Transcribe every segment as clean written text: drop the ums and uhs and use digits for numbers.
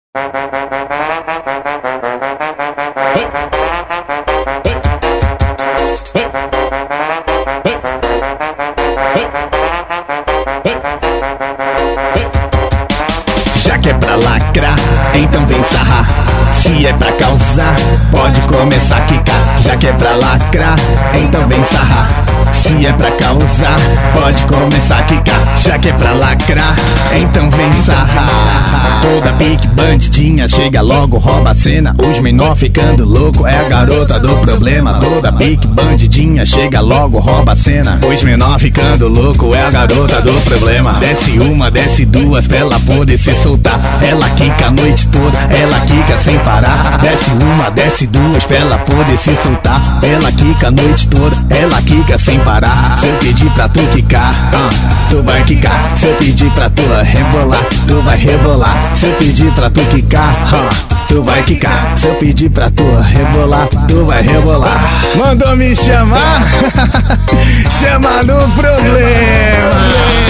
Já que é pra lacrar, então vem sarrar. Se é pra causar, pode começar a quicar. Já que é pra lacrar, então vem sarrar. Se é pra causar, pode começar a quicar. Já que é pra lacrar, então vem sarrar. Toda pique bandidinha chega logo, rouba a cena. Os menor ficando louco, é a garota do problema. Toda pique bandidinha chega logo, rouba a cena. Os menor ficando louco, é a garota do problema. Desce uma, desce duas, pra ela poder se soltar. Ela quica a noite toda, ela quica sem parar. Desce uma, desce duas, pra ela poder se soltar. Ela quica a noite toda, ela quica sem parar. Se eu pedir pra tu quicar, tu vai quicar. Se eu pedir pra tu rebolar, tu vai rebolar. Se eu pedir pra tu quicar, tu vai quicar. Se eu pedir pra tu rebolar, tu vai rebolar. Mandou me chamar? Chama no problema.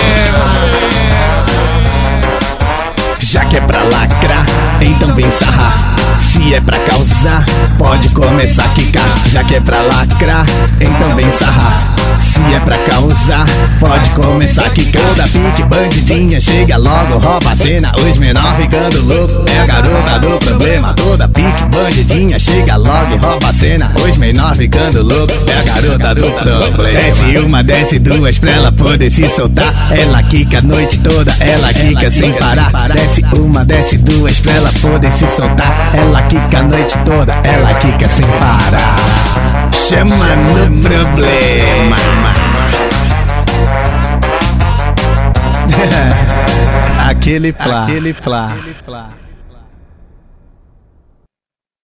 Já que é pra lacrar, então vem sarrar. Se é pra causar, pode começar a quicar. Já que é pra lacrar, então vem sarrar. Se é pra causar, pode começar a quicar. Toda pique bandidinha chega logo, rouba a cena. Os menor ficando louco, é a garota do problema. Toda pique bandidinha chega logo e rouba a cena. Os menor ficando louco, é a garota do problema. Desce uma, desce duas, pra ela poder se soltar. Ela quica a noite toda, ela quica sem parar. Desce uma, desce duas, pra ela poder se soltar. Ela quica a noite toda, ela quica sem parar. Chama no problema. Aquele plá.